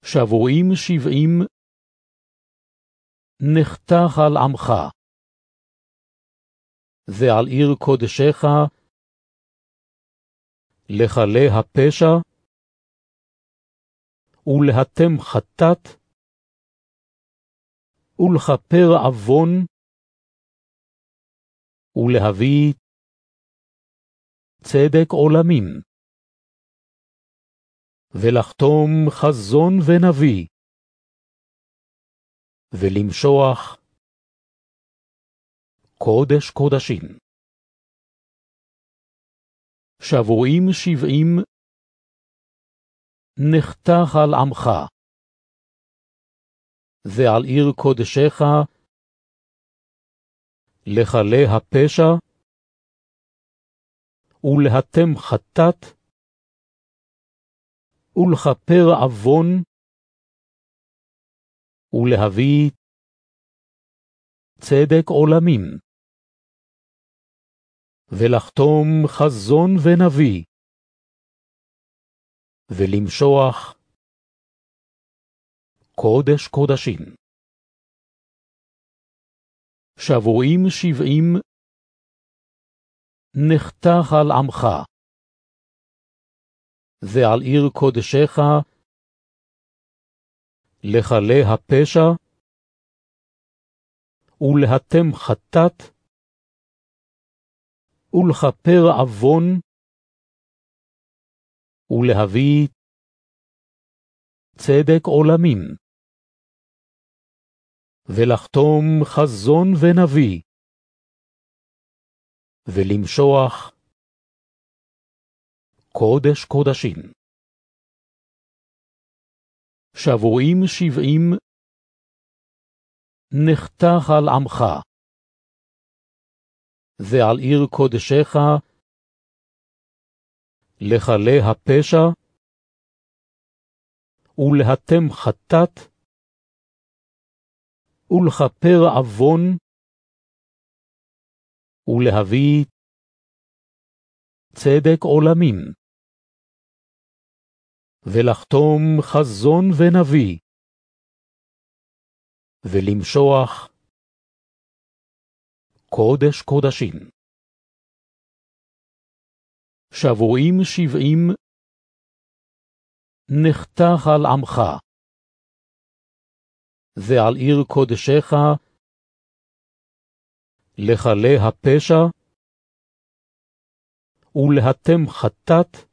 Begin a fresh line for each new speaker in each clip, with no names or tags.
שבועים 70 נחתך על עמך, ועל עיר קודשך לכלה הפשע, ולהתם חטאת, ולכפר עוון, ולהביא צדק עולמים, ולחתום חזון ונביא, ולמשוח קודש קודשים. שבועים 70 נחתך על עמך, ועל עיר קודשך לכלה הפשע, ולהתם חטאת, ולכפר עוון, ולהביא צדק עולמים, ולחתום חזון ונביא, ולמשוח קודש קודשים. שבועים 70 נחתך על עמך, ועל עיר קודשך לכלה הפשע, ולהתם חטאת, ולכפר עוון, ולהביא צדק עולמים, ולחתום חזון ונביא, ולמשוח קודש קודשים. שבועים 70 נחתך על עמך, ועל עיר קודשך לכלה הפשע, ולהתם חטאת, ולכפר עוון, ולהביא צדק עולמים, ולחתום חזון ונביא, ולמשוח קודש קודשים. שבועים 70 נחתך על עמך, ועל עיר קודשך לכלה הפשע, ולהתם חטאת,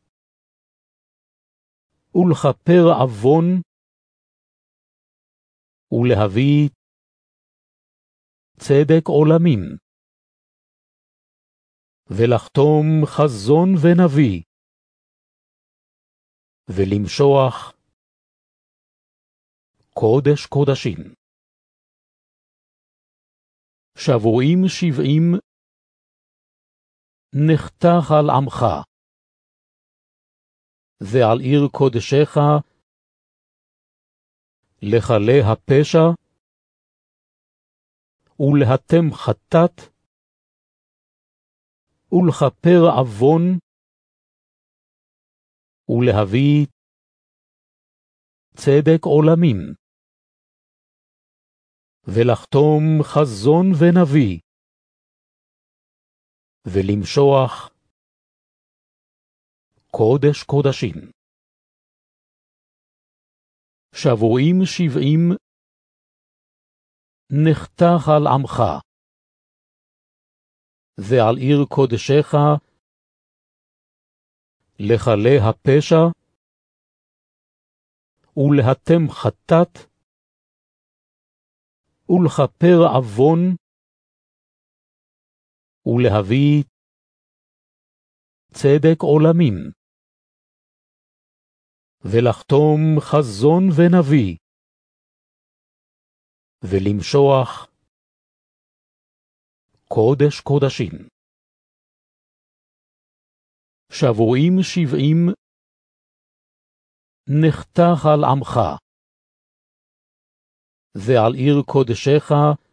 ולכפר עוון, ולהביא צדק עולמים, ולחתום חזון ונביא, ולמשוח קודש קודשים. שבועים 70 נחתך על עמך, ועל עיר קודשך לכלה הפשע, ולהתם חטאת, ולכפר עוון, ולהביא צדק עולמים, ולחתום חזון ונביא, ולמשוח קודש קודשים. שבועים 70 נחתך על עמך, ועל עיר קודשך לכלה הפשע, ולהתם חטאת, ולכפר עוון, ולהביא צדק עולמים, ולחתום חזון ונביא, ולמשוח קודש קודשים. שבועים 70 נחתך על עמך, ועל עיר קודשך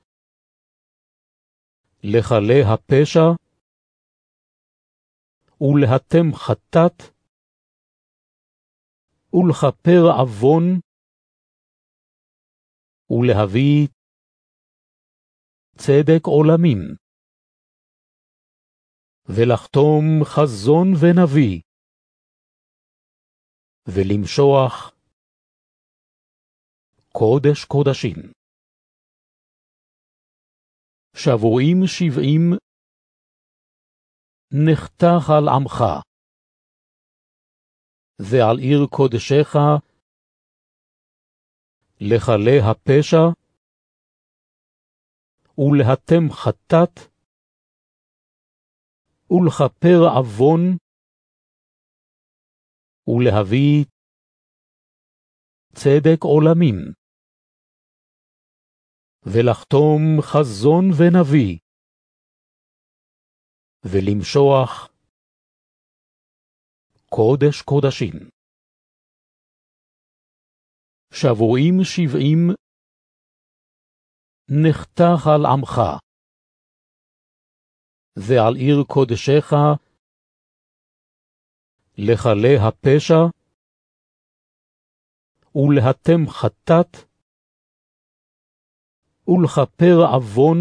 לכלה הפשע, ולהתם חטאת, ולכפר עוון, ולהביא צדק עולמים, ולחתום חזון ונביא, ולמשוח קודש קודשים. שבועים 70 נחתך על עמך, ועל עיר קודשך לכלה הפשע, ולהתם חטאת, ולכפר עוון, ולהביא צדק עולמים, ולחתום חזון ונביא, ולמשוח קודש קודשים. שבועים 70 נחתך על עמך, ועל עיר קודשך לכלה הפשע, ולהתם חטאת, ולכפר עוון,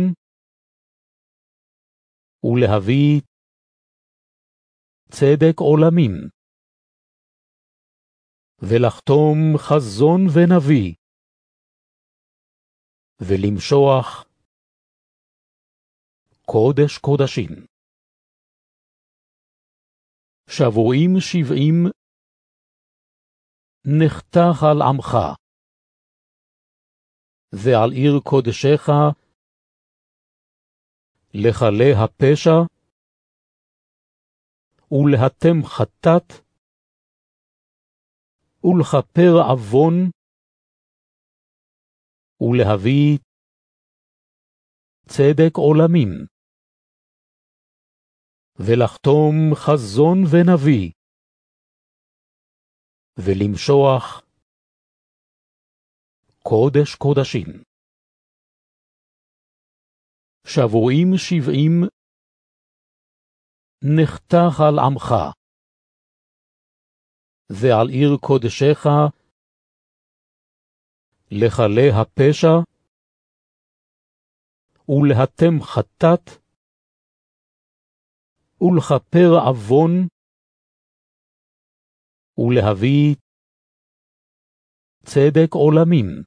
ולהביא צדק עולמים, ולחתום חזון ונביא, ולמשוח קודש קודשים. שבועים 70 נחתך על עמך, ועל עיר קודשך לכלה הפשע, ולהתם חטאת, ולכפר עוון, ולהביא צדק עולמים, ולחתום חזון ונביא, ולמשוח קודש קודשים. שבועים 70 נחתך על עמך, ועל עיר קודשך לכלה הפשע, ולהתם חטאת, ולכפר עוון, ולהביא צדק עולמים,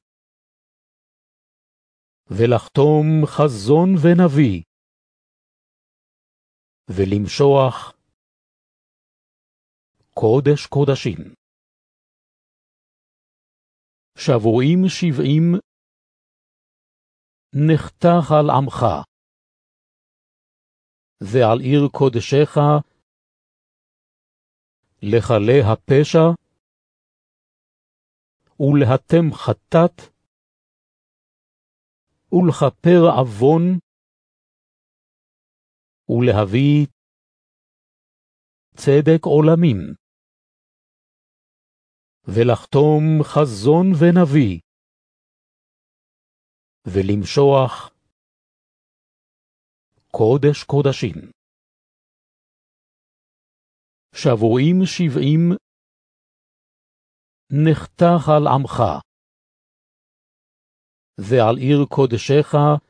ולחתום חזון ונביא, ולמשוח קודש קודשים. שבועים 70 נחתך על עמך, ועל עיר קודשך לכלה הפשע, ולהתם חטאת, ולכפר עוון, ולהביא צדק עולמים, ולחתום חזון ונביא, ולמשוח קודש קודשים. שבועים 70 נחתך על עמך, ועל עיר קודשך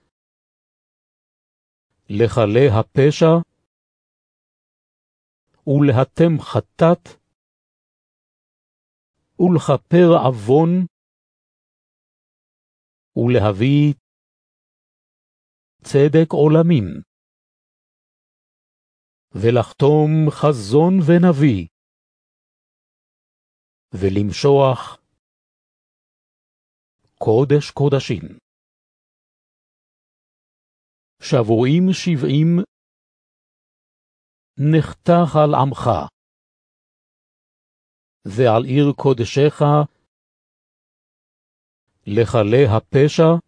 לכלה הפשע, ולהתם חטאת, ולכפר עוון, ולהביא צדק עולמים, ולחתום חזון ונביא, ולמשוח קודש קודשים. שבועים 70 נחתך על עמך, ועל עיר קודשך לכלה הפשע,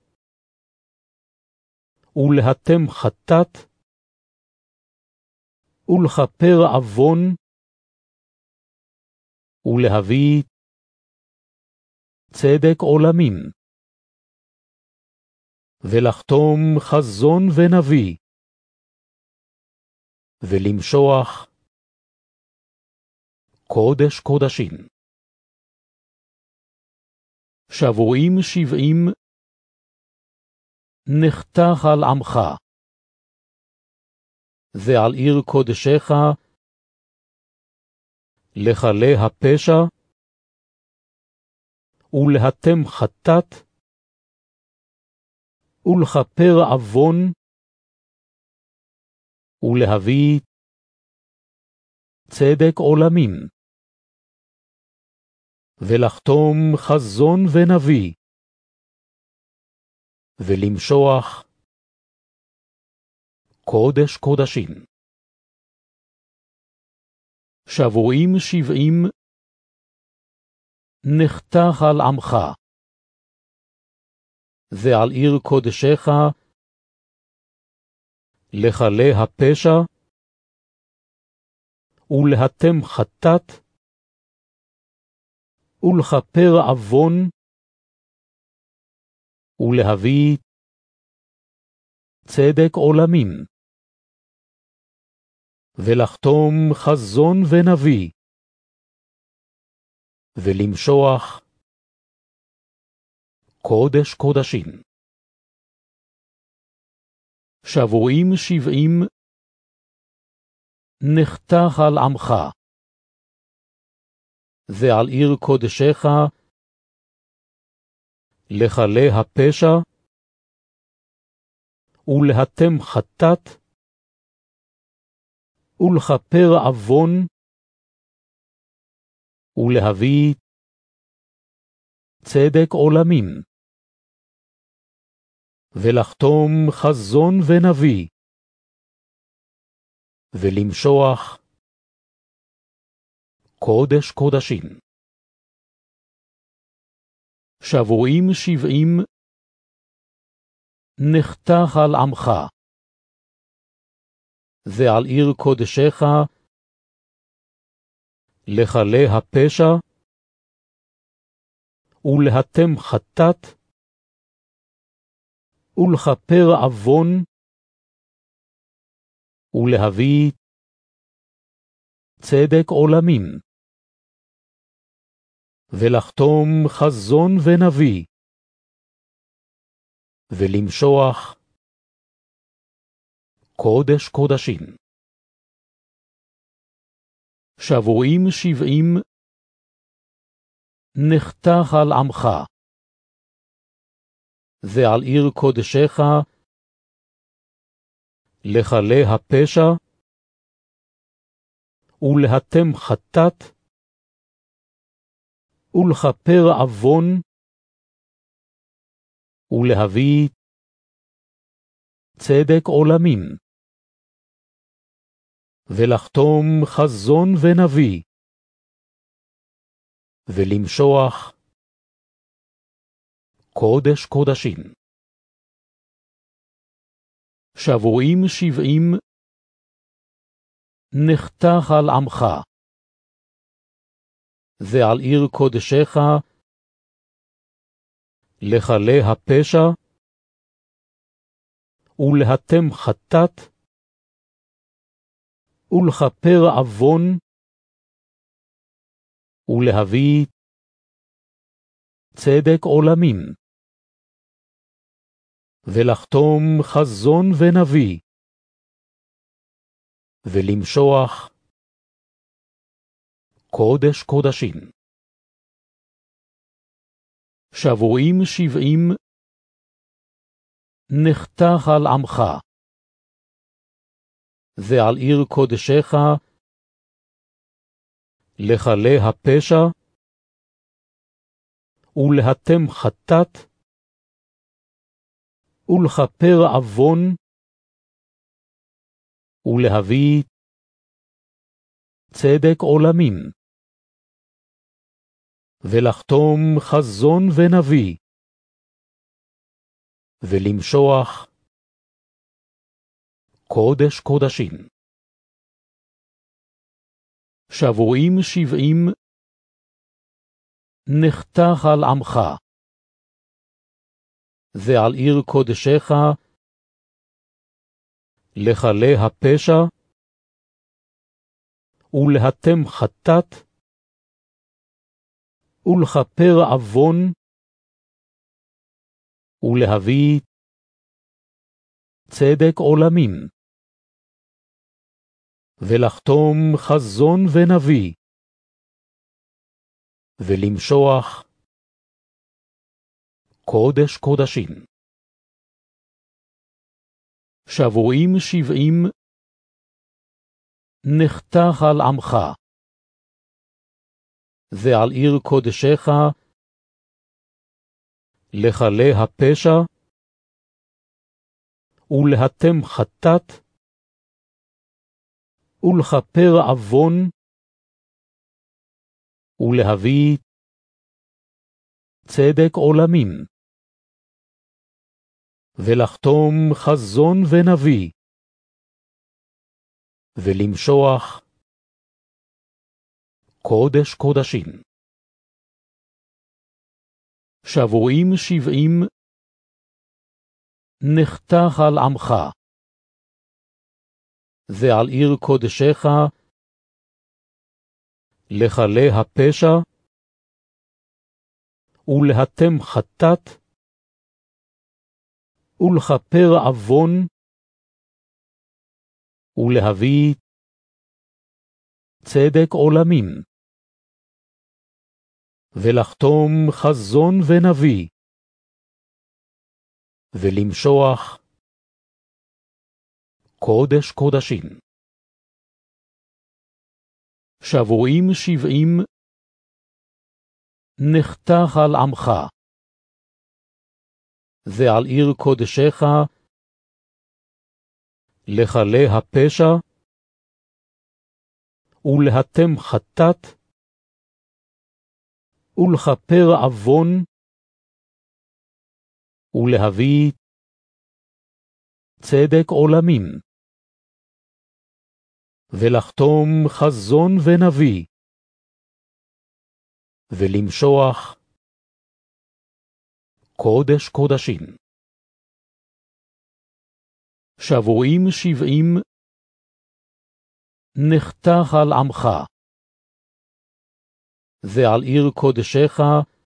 ולהתם חטאת, ולכפר עוון, ולהביא צדק עולמים, ולחתום חזון ונביא, ולמשוח קודש קודשים. שבועים 70 נחתך על עמך, ועל עיר קודשך, לכלה הפשע, ולהתם חטאת, ולכפר עוון, ולהביא צדק עולמים, ולחתום חזון ונביא, ולמשוח קודש קודשים. שבועים 70 נחתך על עמך, ועל עיר קודשך, לכלה הפשע, ולהתם חטאת, ולכפר עוון, ולהביא צדק עולמים, ולחתום חזון ונביא, ולמשוח קודש קודשים. שבועים 70 נחתך על עמך, ועל עיר קודשך, לכלה הפשע, ולהתם חטאת, ולכפר עוון, ולהביא צדק עולמים, ולחתום חזון ונביא, ולמשוח קודש קודשים. שבועים 70 נחתך על עמך, ועל עיר קודשך, לכלה הפשע, ולהתם חטאת, ולכפר עוון, ולהביא צדק עולמים, ולחתום חזון ונביא, ולמשוח קודש קודשים. שבועים 70 נחתך על עמך, ועל עיר קודשך, לכלה הפשע, ולהתם חטאת, ולכפר עוון, ולהביא צדק עולמים, ולחתום חזון ונביא, ולמשוח קודש קודשים. שבועים 70 נחתך על עמך, ועל עיר קודשך, לכלה הפשע, ולהתם חטאת, ולכפר עוון, ולהביא צדק עולמים, ולחתום חזון ונביא, ולמשוח קודש קודשים. שבועים 70 נחתך על עמך, ועל עיר קודשך, לכלה הפשע, ולהתם חטאת, ולכפר עוון, ולהביא צדק עולמים, ולחתום חזון ונביא, ולמשוח קודש קודשים. שבועים 70 נחתך על עמך, ועל עיר קודשך, לכלה הפשע, ולהתם חטאת, ולכפר עוון, ולהביא צדק עולמים, ולחתום חזון ונביא, ולמשוח קודש קודשים. שבועים 70 נחתך על עמך, ועל עיר קודשך לכלה הפשע, ולהתם חטאת, ולכפר עוון, ולהביא צדק עולמים, ולחתום חזון ונביא, ולמשוח קודש קודשים. שבועים 70 נחתך על עמך, ועל עיר קודשך לכלה הפשע, ולהתם חטאת, ולכפר עוון, ולהביא צדק עולמים, ולחתום חזון ונביא, ולמשוח קודש קודשים. שבועים 70 נחתך על עמך, ועל עיר קודשך לכלה הפשע, ולהתם חטאת, ולכפר עוון, ולהביא צדק עולמים, ולחתום חזון ונביא, ולמשוח קודש קודשים. שבועים 70 נחתך על עמך, ועל עיר קודשך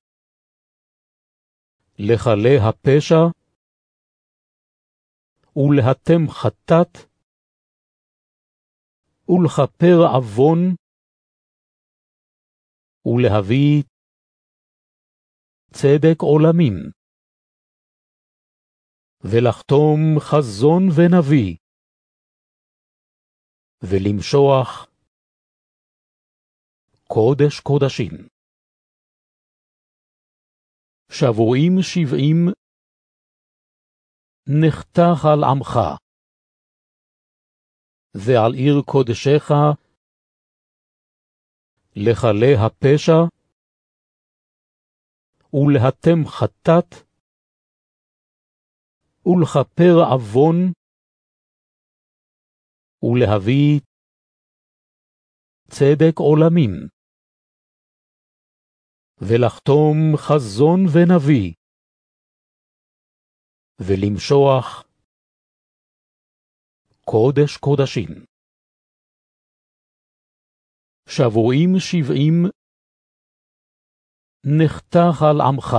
לכלה הפשע, ולהתם חטאת, ולכפר עוון, ולהביא צדק עולמים, ולחתום חזון ונביא, ולמשוח קודש קודשים. שבועים 70 נחתך על עמך, ועל עיר קודשך לכלה הפשע, ולהתם חטאת, ולכפר עוון, ולהביא צדק עולמים, ולחתום חזון ונביא, ולמשוח קודש קודשים. שבועים 70 נחתך על עמך,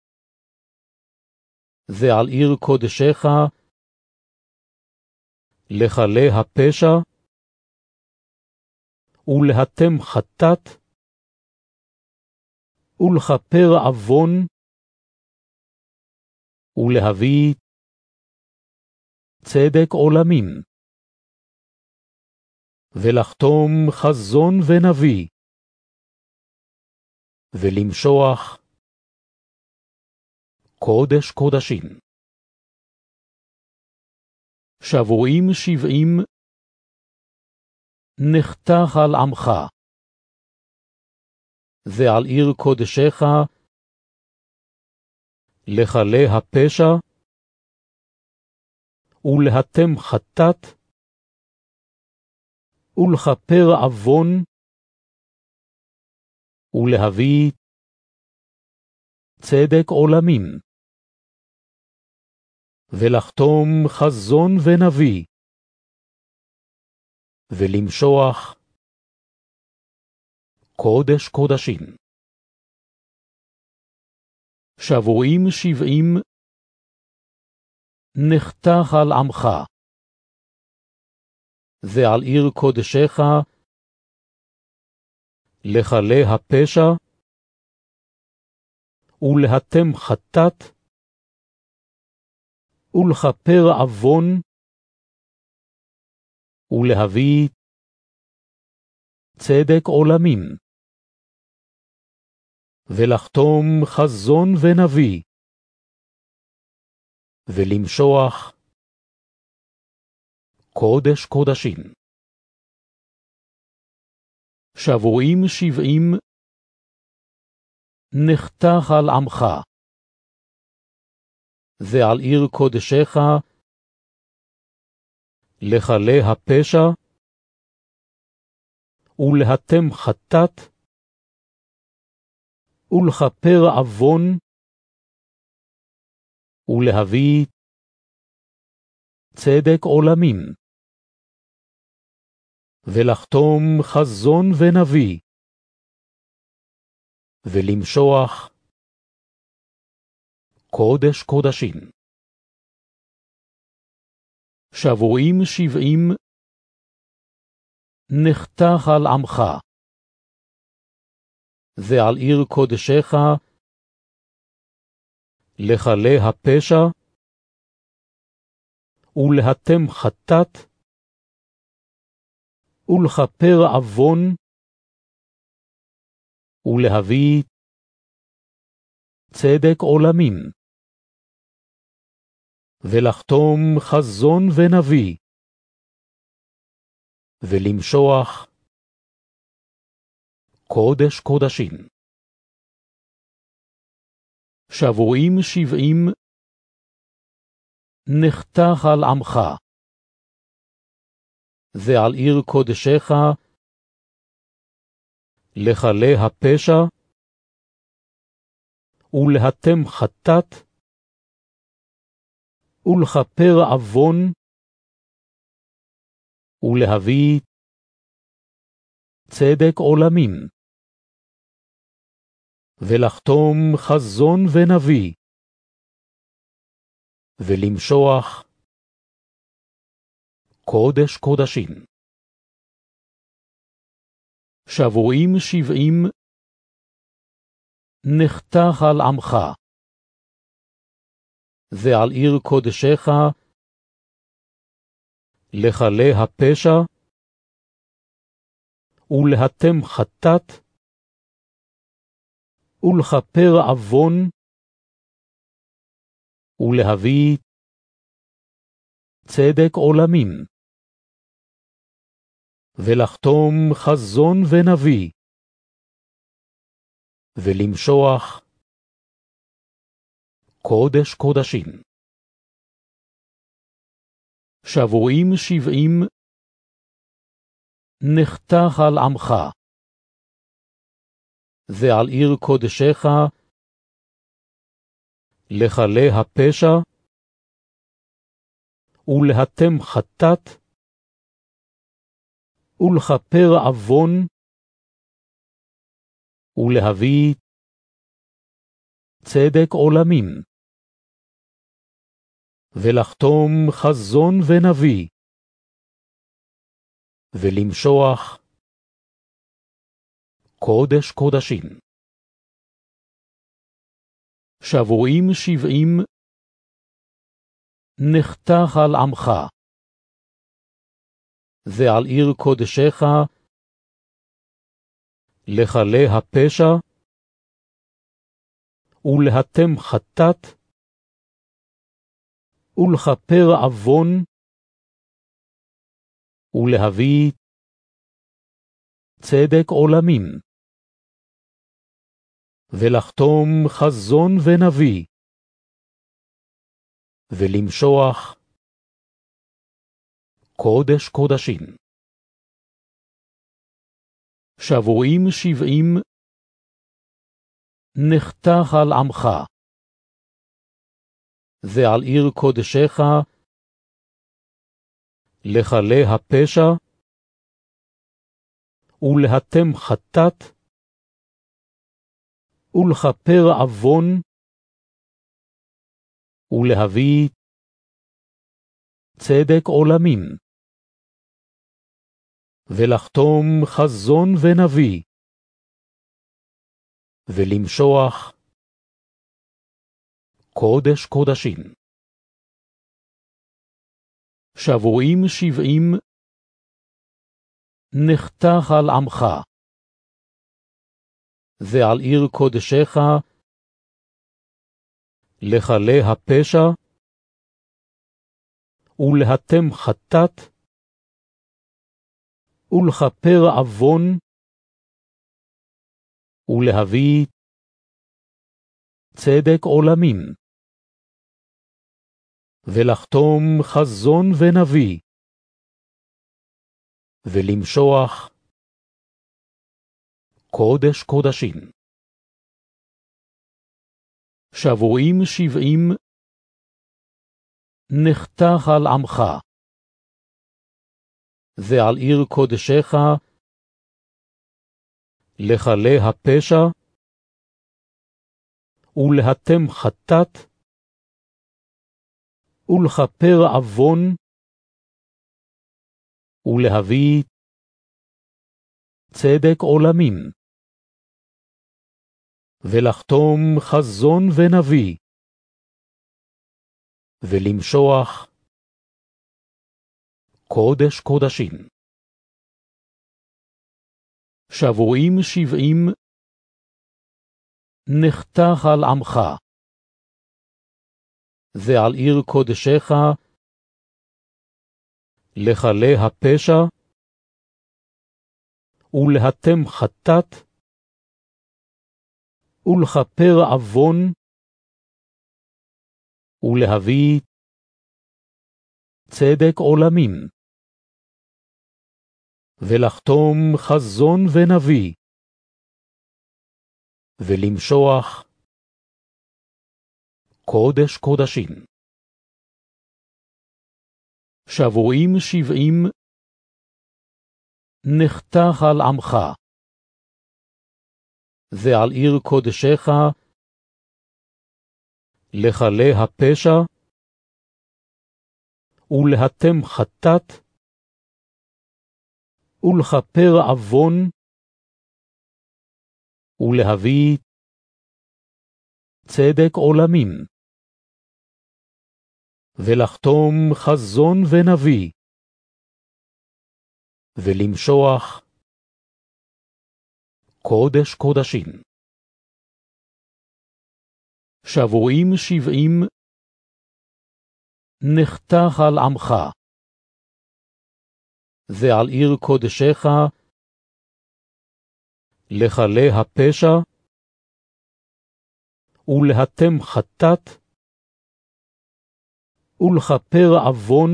ועל עיר קודשך לכלה הפשע, ולהתם חטאת, ולכפר עוון, ולהביא צדק עולמים, ולחתום חזון ונביא, ולמשוח קודש קודשים. שבועים 70 נחתך על עמך, ועל עיר קודשך לכלה הפשע, ולהתם חטאת, ולכפר עוון, ולהביא צדק עולמים, ולחתום חזון ונביא, ולמשוח קודש קודשים. שבועים 70 נחתך על עמך, ועל עיר קודשך, לכלה הפשע, ולהתם חטאת, ולכפר עוון, ולהביא צדק עולמים, ולחתום חזון ונביא, ולמשוח קודש קודשים. שבועים 70 נחתך על עמך, ועל עיר קודשך, לכלה הפשע, ולהתם חטאת, ולכפר עוון, ולהביא צדק עולמים, ולחתום חזון ונביא, ולמשוח קודש קודשים. שבועים 70 נחתך על עמך, ועל עיר קודשך, לכלה הפשע, ולהתם חטאת, ולכפר עוון, ולהביא צדק עולמים, ולחתום חזון ונביא, ולמשוח קודש קודשים. שבועים 70 נחתך על עמך, ועל עיר קודשך, לכלה הפשע, ולהתם חטאת, ולכפר עוון, ולהביא צדק עולמים, ולחתום חזון ונביא, ולמשוח קודש קודשים. שבועים 70 נחתך על עמך, ועל עיר קודשך, לכלה הפשע, ולהתם חטאת, ולכפר עוון, ולהביא צדק עולמים, ולחתום חזון ונביא, ולמשוח קודש קודשים. שבועים 70 נחתך על עמך, ועל עיר קודשך, לכלה הפשע, ולהתם חטאת, ולכפר עוון, ולהביא צדק עולמים, ולחתום חזון ונביא, ולמשוח קודש קודשים. שבועים 70 נחתך על עמך, ועל עיר קודשך, לכלה הפשע, ולהתם חטאת, ולכפר עוון, ולהביא צדק עולמים, ולחתום חזון ונביא, ולמשוח קודש קודשים. שבועים 70 נחתך על עמך, ועל עיר קודשך, לכלה הפשע, ולהתם חטאת, ולכפר עוון, ולהביא צדק עולמים, ולחתום חזון ונביא, ולמשוח קודש קודשים. צדק עולמים, ולחתום חזון ונביא, ולמשוח קודש קודשים. שבועים 70 נחתך על עמך, ועל עיר קודשך, לכלה הפשע, ולהתם חטאת, ולכפר עוון, ולהביא צדק עולמים, ולחתום חזון ונביא, ולמשוח קודש קודשים. שבועים 70 נחתך על עמך, ועל עיר קודשך לכלה הפשע, ולהתם חטאת, ולכפר עוון, ולהביא צדק עולמים, ולחתום חזון ונביא, ולמשוח קודש קודשים. שבועים 70 נחתך על עמך, ועל עיר קודשך לכלה הפשע, ולהתם חטאת, ולכפר עוון, ולהביא צדק עולמים, ולחתום חזון ונביא, ולמשוח קודש קודשים. שבועים 70 נחתך על עמך, ועל עיר קודשך לכלה הפשע, ולהתם חטאת, ולכפר עוון, ולהביא צדק עולמים, ולחתום חזון ונביא, ולמשוח קודש קודשים. שבועים 70 נחתך על עמך, ועל עיר קודשך לכלה הפשע, ולהתם חטאת, ולכפר עוון, ולהביא צדק עולמים, ולחתום חזון ונביא, ולמשוח קודש קודשים. שבועים 70 נחתך על עמך, ועל עיר קודשך לכלה הפשע, ולהתם חטאת, ולכפר עוון,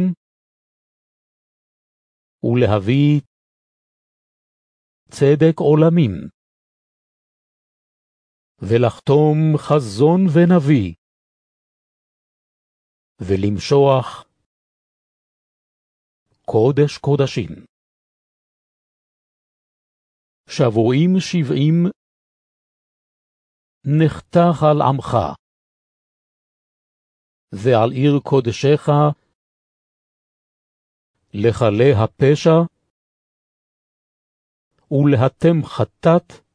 ולהביא צדק עולמים, ולחתום חזון ונביא, ולמשוח קודש קודשים. שבועים 70 נחתך על עמך, ועל עיר קודשך לכלה הפשע, ולהתם חטאת,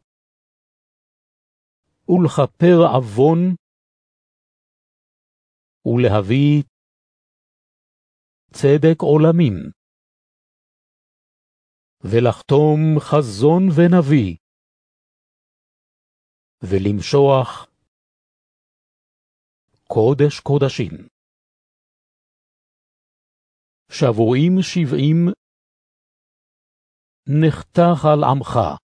ולכפר עוון, ולהביא צדק עולמים, ולחתום חזון ונביא, ולמשוח קודש קודשים. שבועים 70 נחתך על עמך,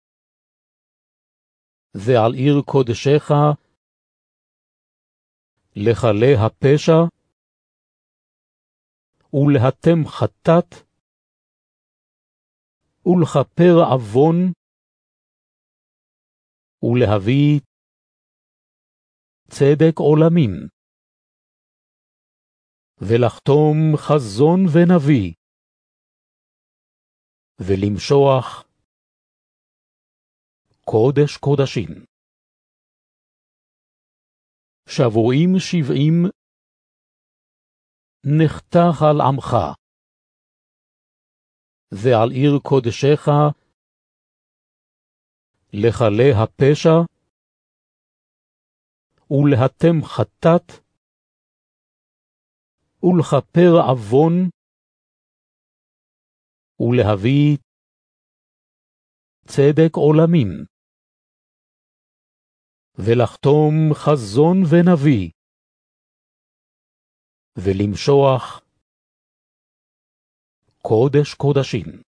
ועל עיר קודשך לכלה הפשע, ולהתם חטאת, ולכפר עוון, ולהביא צדק עולמים, ולחתום חזון ונביא, ולמשוח קודש קודשים. שבועים 70 נחתך על עמך, ועל עיר קודשך, לכלה הפשע, ולהתם חטאת, ולכפר עוון, ולהביא צדק עולמים, ולחתום חזון ונביא, ולמשוח קודש קודשים.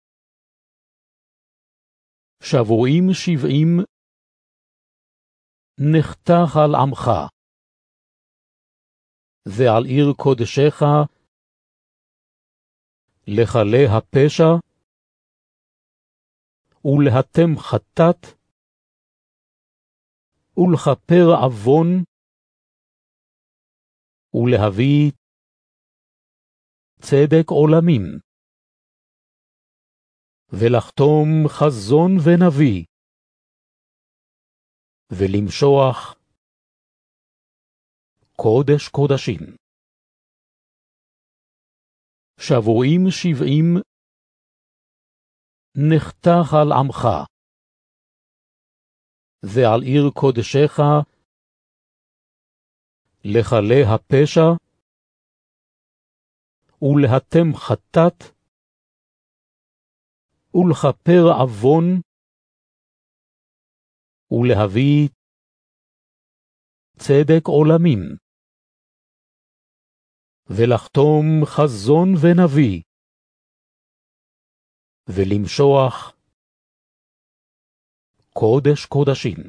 שבועים 70 נחתך על עמך, ועל עיר קודשך, לכלה הפשע, ולהתם חטאת, ולכפר עוון, ולהביא צדק עולמים, ולחתום חזון ונביא, ולמשוח קודש קודשים. שבועים 70 נחתך על עמך, ועל עיר קודשך, לכלה הפשע, ולהתם חטאת, ולכפר עוון, ולהביא צדק עולמים, ולחתום חזון ונביא, ולמשוח קודש קודשים.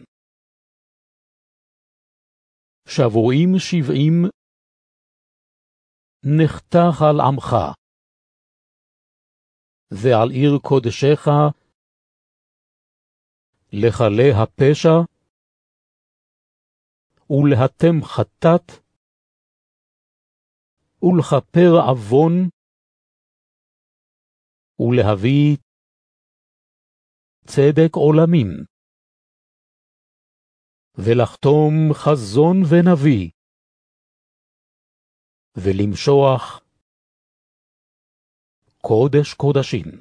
שבועים 70 נחתך על עמך, ועל עיר קודשך, לכלה הפשע, ולהתם חטאת, ולכפר עוון, ולהביא צדק עולמים, ולחתום חזון ונביא, ולמשוח קודש קודשים.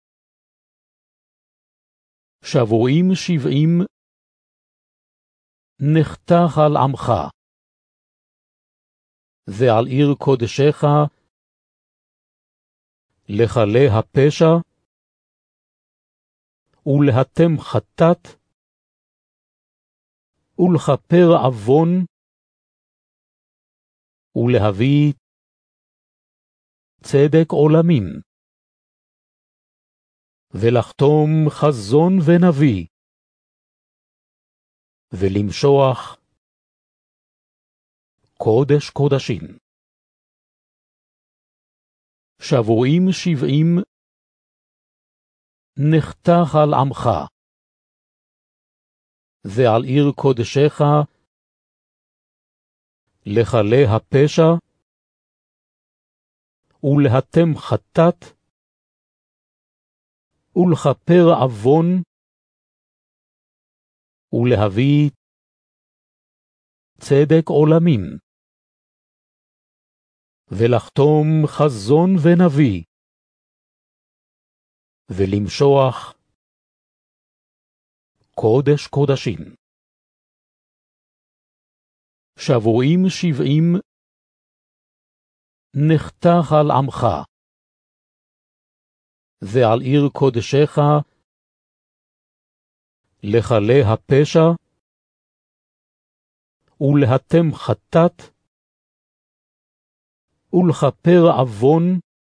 שבועים 70 נחתך על עמך, ועל עיר קודשך, לכלה הפשע, ולהתם חטאת, ולכפר עוון, ולהביא צדק עולמים, ולחתום חזון ונביא, ולמשוח קודש קודשים. שבועים 70 נחתך על עמך, ועל עיר קודשך, לכלה הפשע, ולהתם חטאת, ולכפר עוון, ולהביא צדק עולמים, ולחתום חזון ונביא, ולמשוח קודש קודשים. שבועים 70 נחתך על עמך, ועל עיר קודשך, לכלה הפשע, ולהתם חטאת, ולכפר עוון,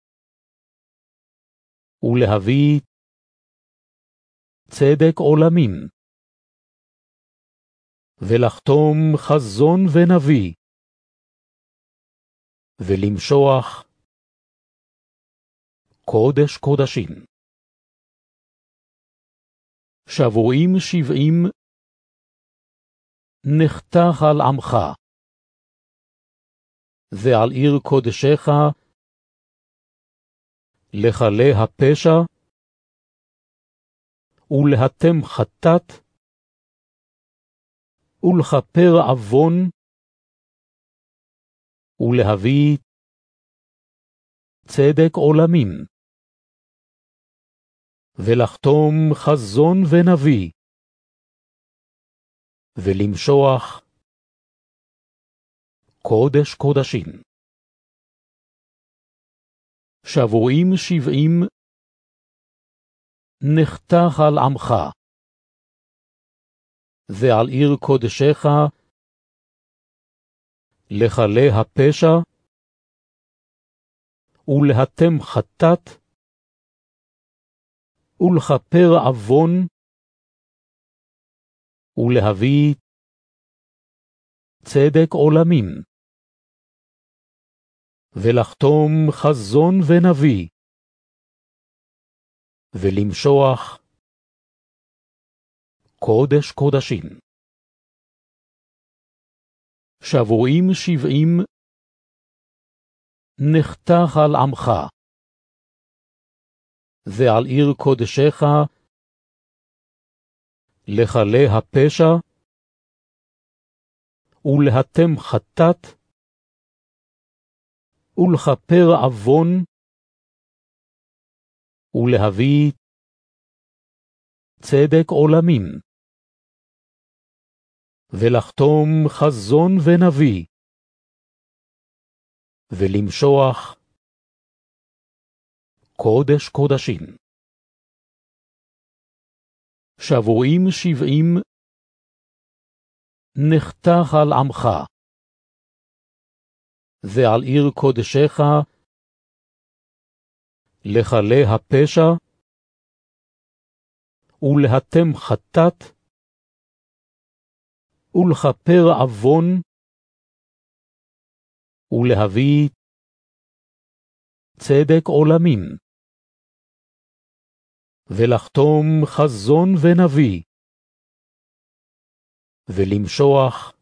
ולהביא צדק עולמים, ולחתום חזון ונביא, ולמשוח קודש קודשים. שבועים 70 נחתך על עמך, ועל עיר קודשך, לכלה הפשע, ולהתם חטאת, ולכפר עוון, ולהביא צדק עולמים, ולחתום חזון ונביא, ולמשוח קודש קודשים. שבועים 70 נחתך על עמך, ועל עיר קודשך לכלה הפשע, ולהתם חטאת, ולכפר עוון, ולהביא צדק עולמים, ולחתום חזון ונביא, ולמשוח קודש קודשים. שבועים 70 נחתך על עמך, ועל עיר קודשך לכלה הפשע, ולהתם חטאת, ולכפר עוון, ולהביא צדק עולמים, ולחתום חזון ונביא, ולמשוח קודש קודשים. שבועים 70 נחתך על עמך, ועל עיר קודשך לכלה הפשע, ולהתם חטאת, ולכפר עוון, ולהביא צדק עולמים, ולחתום חזון ונביא, ולמשוח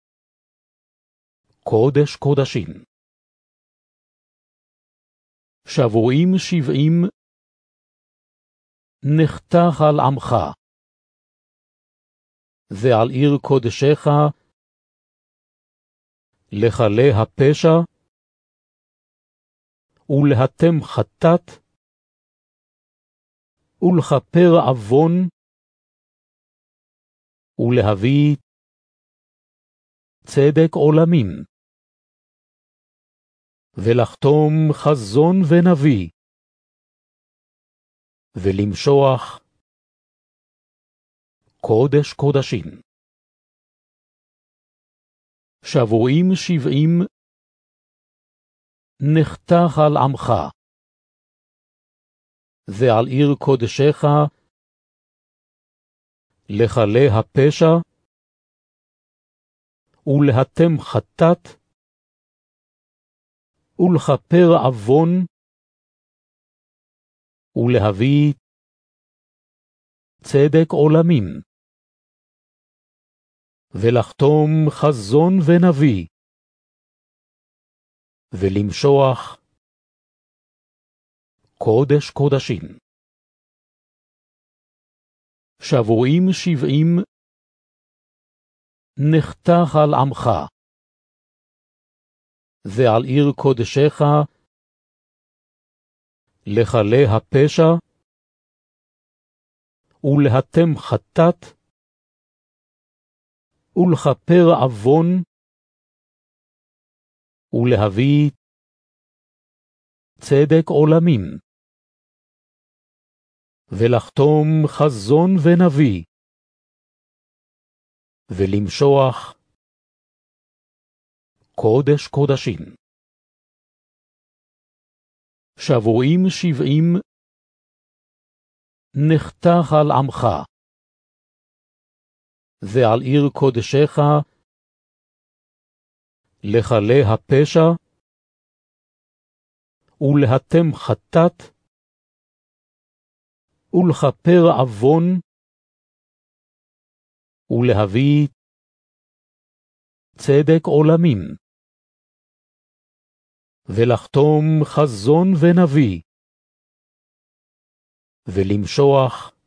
קודש קודשים. שבועים 70 נחתך על עמך, ועל עיר קודשך לכלה הפשע, ולהתם חטאת, ולכפר עוון, ולהביא צדק עולמים, ולחתום חזון ונביא, ולמשוח קודש קודשים. שבועים 70 נחתך על עמך, ועל עיר קודשך לכלה הפשע, ולהתם חטאת, ולכפר עוון, ולהביא צדק עולמים, ולחתום חזון ונביא, ולמשוח קודש קודשים. שבועים 70 נחתך על עמך, ועל עיר קודשך לכלה הפשע, ולהתם חטאת, ולכפר עוון, ולהביא צדק עולמים, ולחתום חזון ונביא, ולמשוח קודש קודשים. שבועים 70 נחתך על עמך, ועל עיר קודשך לכלה הפשע, ולהתם חטאת, ולכפר עוון, ולהביא צדק עולמים, ולחתום חזון ונביא, ולמשוח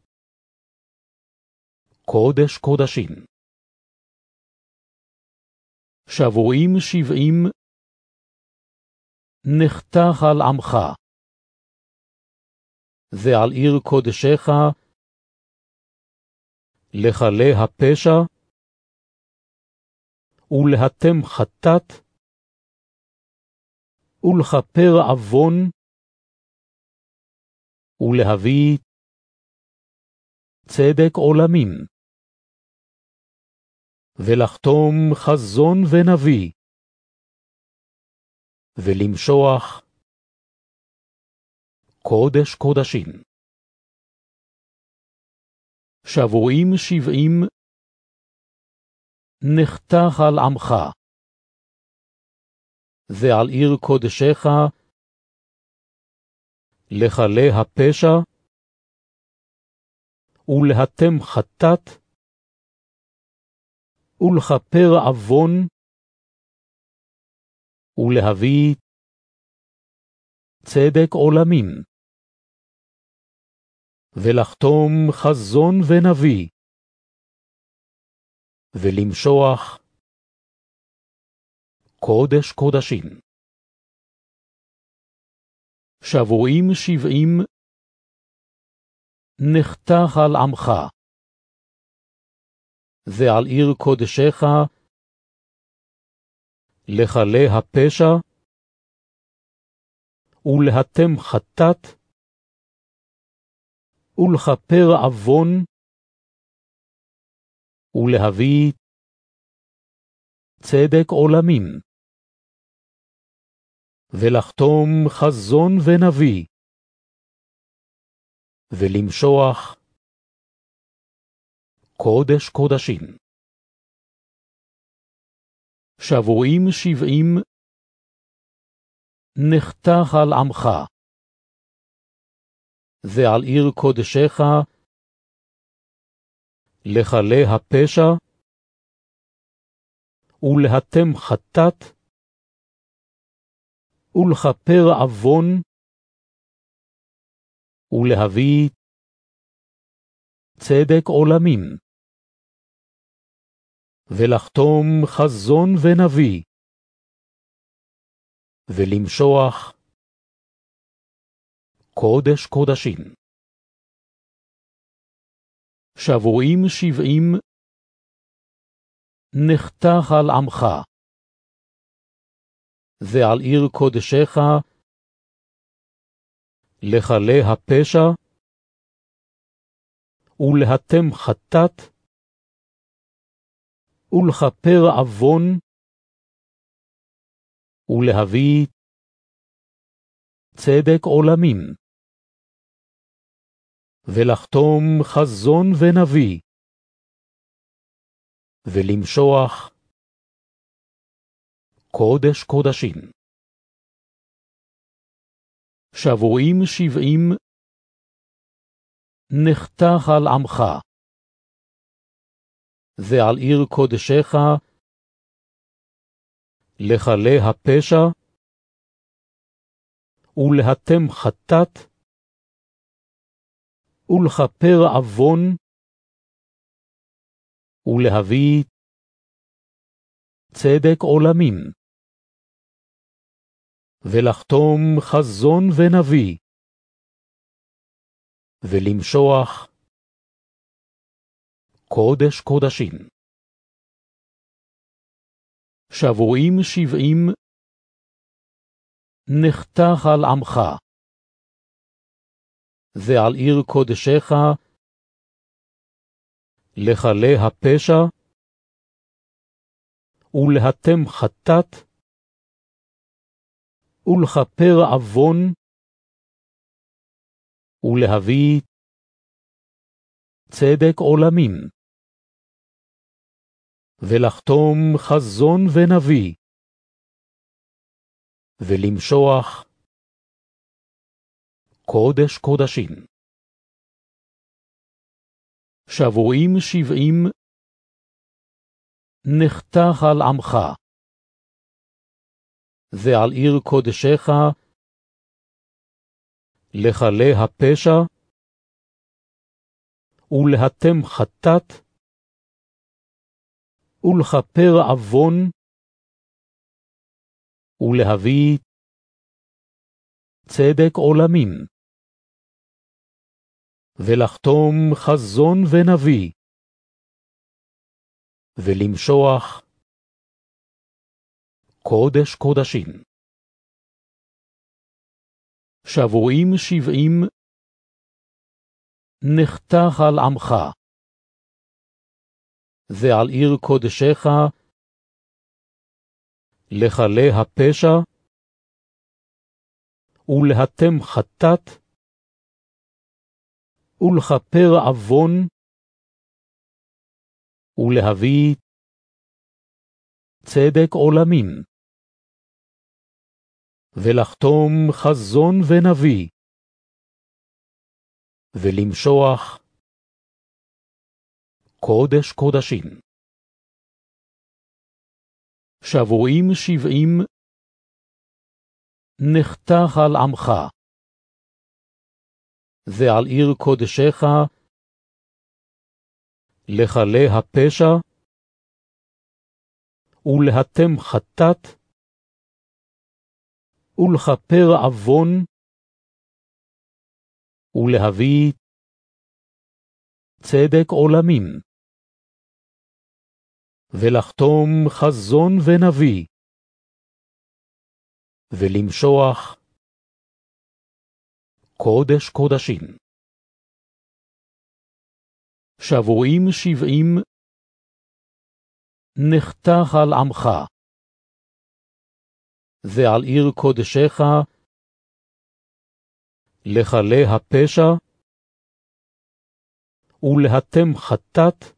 קודש קודשים. שבועים 70 נחתך על עמך, ועל עיר קודשך, לכלה הפשע, ולהתם חטאת, ולכפר עוון, ולהביא צדק עולמים, ולחתום חזון ונביא, ולמשוח קודש קודשים. שבועים 70 נחתך על עמך, ועל עיר קודשך, לכלה הפשע, ולהתם חטאת, ולכפר עוון, ולהביא צדק עולמים, ולחתום חזון ונביא, ולמשוח קודש קודשים. שבועים 70 נחתך על עמך, ועל עיר קודשך, לכלה הפשע, ולהתם חטאת, ולכפר עוון, ולהביא צדק עולמים, ולחתום חזון ונביא, ולמשוח קודש קודשים. שבועים 70 נחתך על עמך, ועל עיר קודשך, לכלה הפשע, ולהתם חטאת, ולכפר עוון, ולהביא צדק עולמים, ולחתום חזון ונביא, ולמשוח קודש קודשים. שבועים 70 נחתך על עמך, ועל עיר קודשך, לכלה הפשע, ולהתם חטאת, ולכפר עוון, ולהביא צדק עולמים, ולחתום חזון ונביא, ולמשוח קודש קודשים. שבועים 70 נחתך על עמך, ועל עיר קודשך, לכלה הפשע, ולהתם חטאת, ולכפר עוון, ולהביא צדק עולמים, ולחתום חזון ונביא, ולמשוח קודש קודשים. שבועים 70 נחתך על עמך, ועל עיר קודשך, לכלה הפשע, ולהתם חטאת, ולכפר עוון, ולהביא צדק עולמים, ולחתום חזון ונביא, ולמשוח קודש קודשים. שבועים 70 נחתך על עמך, ועל עיר קודשך, לכלה הפשע, ולהתם חטאת, ולכפר עוון, ולהביא צדק עולמים, ולחתום חזון ונביא, ולמשוח קודש קודשים. שבועים 70 נחתך על עמך, ועל עיר קודשך לכלה הפשע, ולהתם חטאת, ולכפר עוון, ולהביא צדק עולמים, ולחתום חזון ונביא, ולמשוח קודש קודשים. שבועים 70 נחתך על עמך, ועל עיר קודשך לכלה הפשע, ולהתם חטאת, ולכפר עוון, ולהביא צדק עולמים, ולחתום חזון ונביא, ולמשוח קודש קודשים. שבועים 70 נחתך על עמך, ועל עיר קודשך לכלה הפשע, ולהתם חטאת,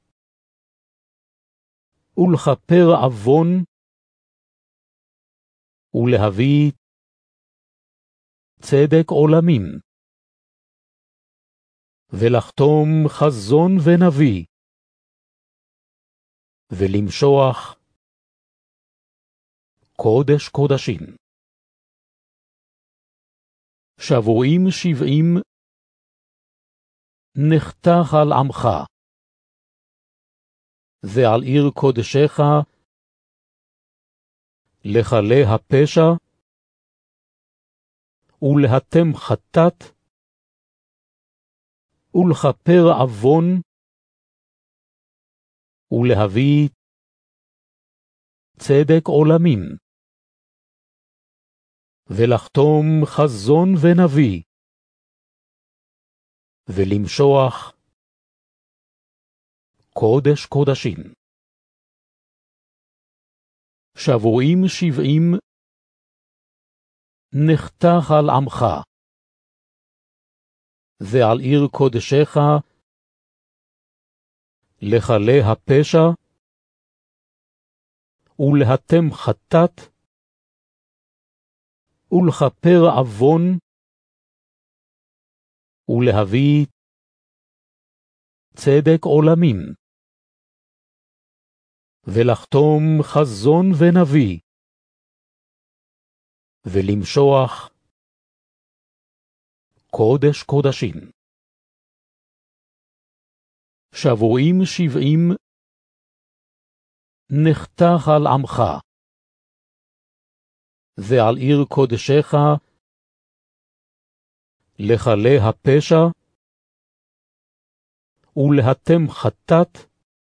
ולכפר עוון, ולהביא צדק עולמים, ולחתום חזון ונביא, ולמשוח קודש קודשים. שבועים 70 נחתך על עמך, ועל עיר קודשך לכלה הפשע, ולהתם חטאת, ולכפר עוון, ולהביא צדק עולמים, ולחתום חזון ונביא, ולמשוח קודש קודשים. שבועים 70 נחתך על עמך, ועל עיר קודשך לכלה הפשע, ולהתם חטאת, ולכפר עוון, ולהביא צדק עולמים, ולחתום חזון ונביא, ולמשוח קודש קודשים. שבועים 70 נחתך על עמך, ועל עיר קודשך לכלה הפשע, ולהתם חטאת,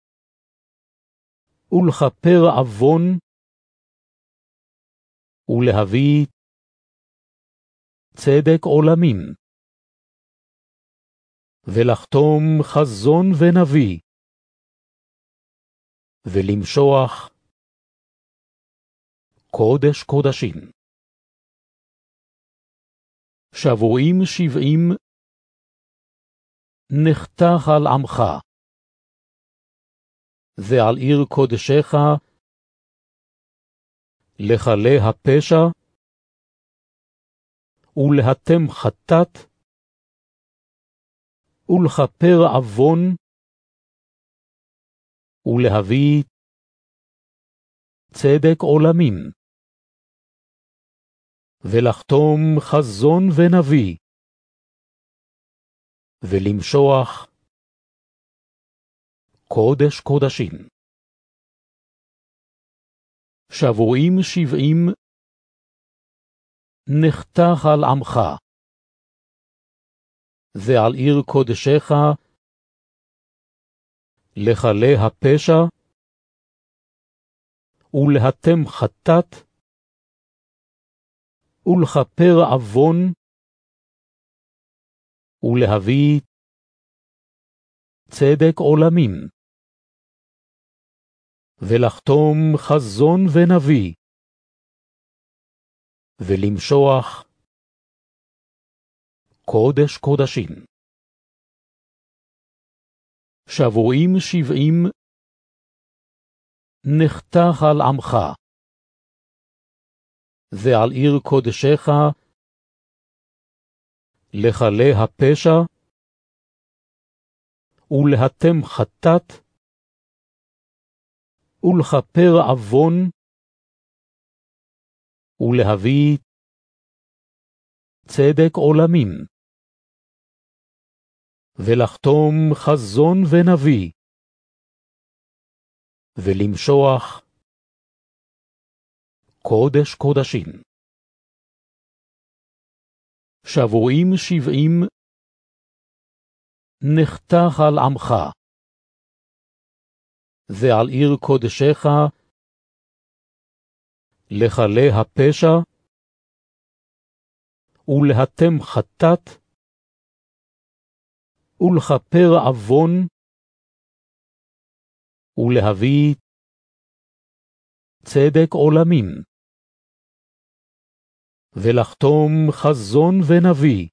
ולכפר עוון, ולהביא צדק עולמים, ולחתום חזון ונביא, ולמשוח קודש קודשים. שבועים 70 נחתך על עמך, ועל עיר קודשך לכלה הפשע, ולהתם חטאת, ולכפר עוון, ולהביא צדק עולמים, ולחתום חזון ונביא, ולמשוח קודש קודשים. שבועים 70 נחתך על עמך, ועל עיר קודשך, לכלה הפשע, ולהתם חטאת, ולכפר עוון, ולהביא צדק עולמים, ולחתום חזון ונביא, ולמשוח קודש קודשים. שבועים 70 נחתך על עמך, ועל עיר קודשך, לכלה הפשע, ולהתם חטאת, ולכפר עוון, ולהביא צדק עולמים, ולחתום חזון ונביא, ולמשוח קודש קודשים. שבועים 70 נחתך על עמך, ועל עיר קודשך, לכלה הפשע, ולהתם חטאת, ולכפר עוון, ולהביא צדק עולמים, ולחתום חזון ונביא,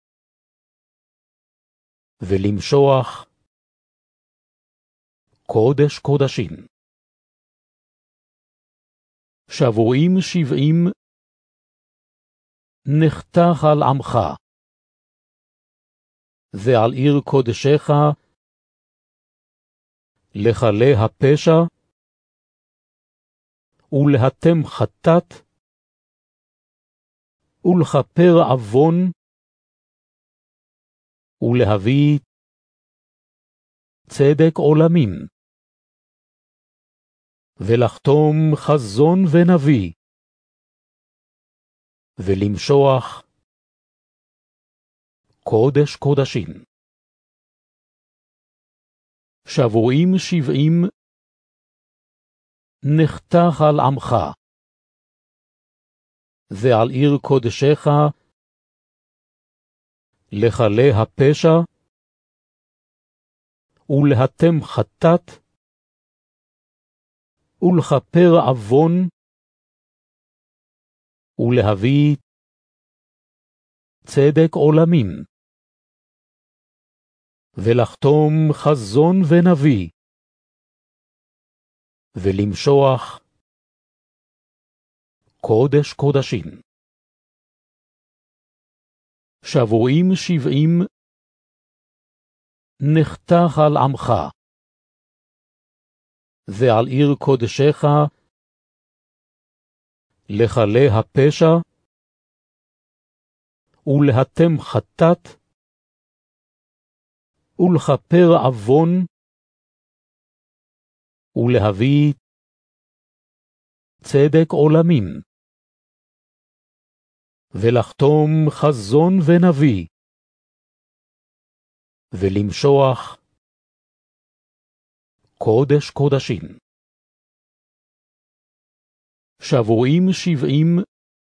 ולמשוח קודש קודשים. שבועים 70 נחתך על עמך, ועל עיר קודשך, לכלה הפשע, ולהתם חטאת, ולכפר עוון, ולהביא צדק עולמים, ולחתום חזון ונביא, ולמשוח קודש קודשים. שבועים 70 נחתך על עמך, ועל עיר קודשך, לכלה הפשע, ולהתם חטאת, ולכפר עוון, ולהביא צדק עולמים, ולחתום חזון ונביא, ולמשוח קודש קודשים. שבועים 70 נחתך על עמך, ועל עיר קודשך, לכלה הפשע, ולהתם חטאת, ולכפר עוון, ולהביא צדק עולמים, ולחתום חזון ונביא, ולמשוח קודש קודשים. שבועים 70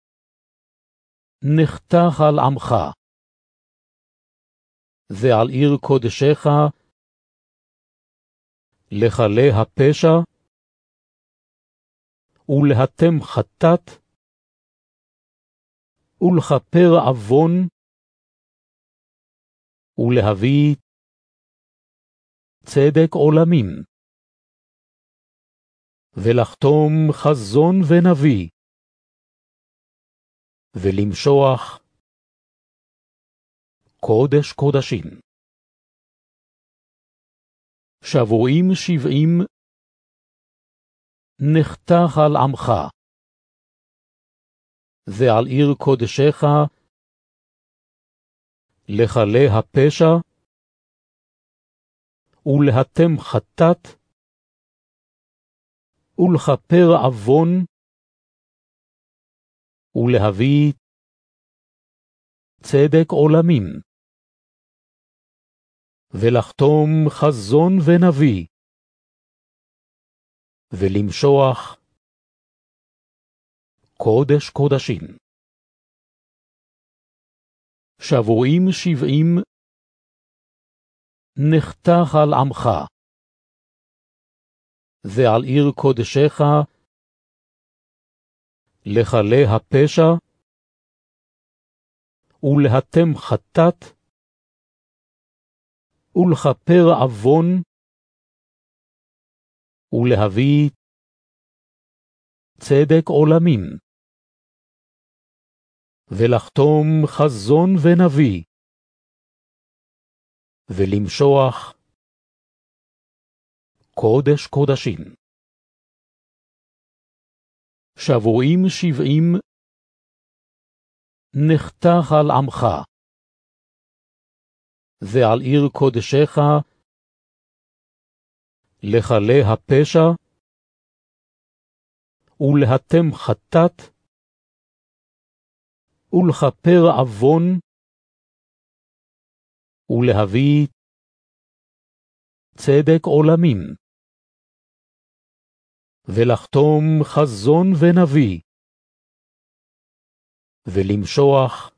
נחתך על עמך, ועל עיר קודשך, לכלה הפשע, ולהתם חטאת, ולכפר עוון, ולהביא צדק עולמים, ולחתום חזון ונביא, ולמשוח קודש קודשים. שבועים 70 נחתך על עמך, ועל עיר קודשך, לכלה הפשע, ולהתם חטאת, ולכפר עוון, ולהביא צדק עולמים, ולחתום חזון ונביא, ולמשוח קודש קודשים. שבועים 70 נחתך על עמך, ועל עיר קודשך לכלה הפשע, ולהתם חטאת, ולכפר עוון, ולהביא צדק עולמים, ולחתום חזון ונביא, ולמשוח קודש קודשים. שבועים 70 נחתך על עמך, ועל עיר קודשך לכלה הפשע, ולהתם חטאת, ולכפר עוון, ולהביא צדק עולמים, ולחתום חזון ונביא, ולמשוח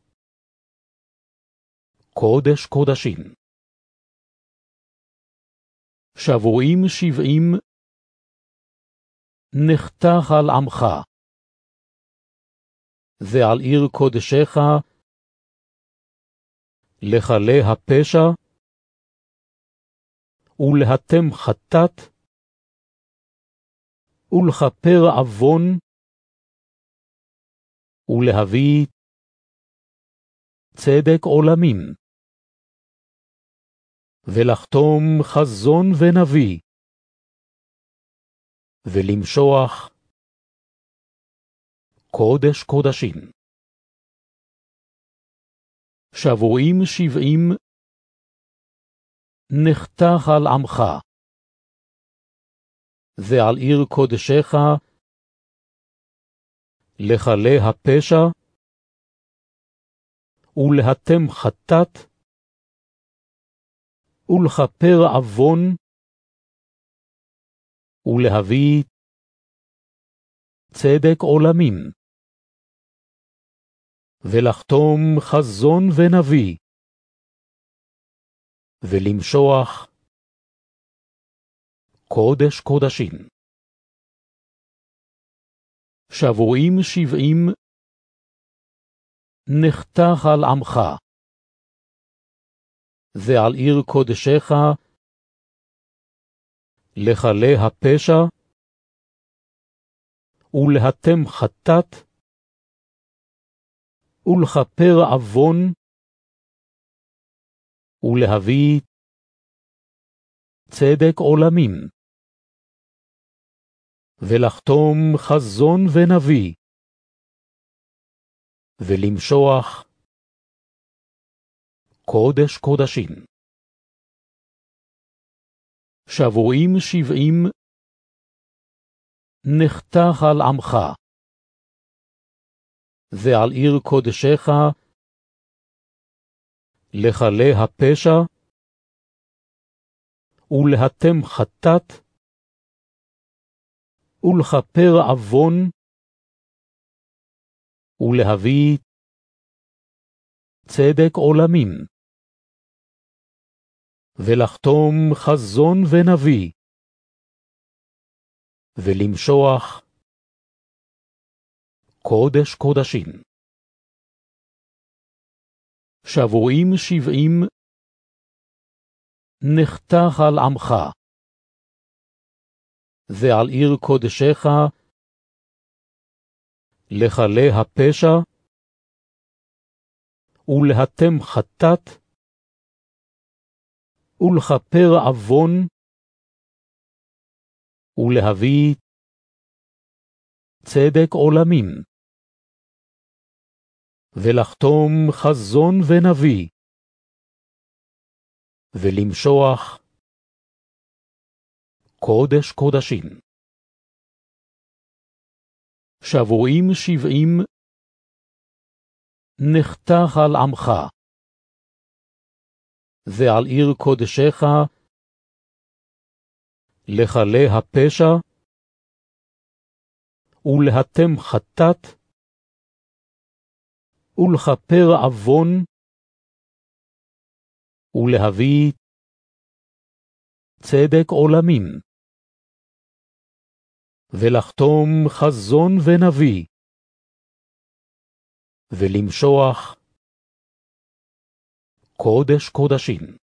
קודש קודשים. שבועים 70 נחתך על עמך, ועל עיר קודשך לכלה הפשע, ולהתם חטאת, ולכפר עוון, ולהביא צדק עולמים, ולחתום חזון ונביא, ולמשוח קודש קודשים. שבועים 70 נחתך על עמך, ועל עיר קודשך לכלה הפשע, ולהתם חטאת, ולכפר עוון, ולהביא צדק עולמים, ולחתום חזון ונביא, ולמשוח קודש קודשים. שבועים 70 נחתך על עמך, ועל עיר קודשך לכלה הפשע, ולהתם חטאת, ולכפר עוון, ולהביא צדק עולמים, ולחתום חזון ונביא, ולמשוח קודש קודשים. שבועים 70 נחתך על עמך, ועל עיר קודשך לכלה הפשע, ולהתם חטאת, ולכפר עוון, ולהביא צדק עולמים, ולחתום חזון ונביא, ולמשוח קודש קודשים. שבועים 70 נחתך על עמך, ועל עיר קודשך לכלה הפשע, ולהתם חטאת, ולכפר עוון, ולהביא צדק עולמים, ולחתום חזון ונביא, ולמשוח קודש קודשים. שבועים 70 נחתך על עמך, ועל עיר קודשך, לכלה הפשע, ולהתם חטאת, ולכפר עוון, ולהביא צדק עולמים, ולחתום חזון ונביא, ולמשוח קודש קודשים.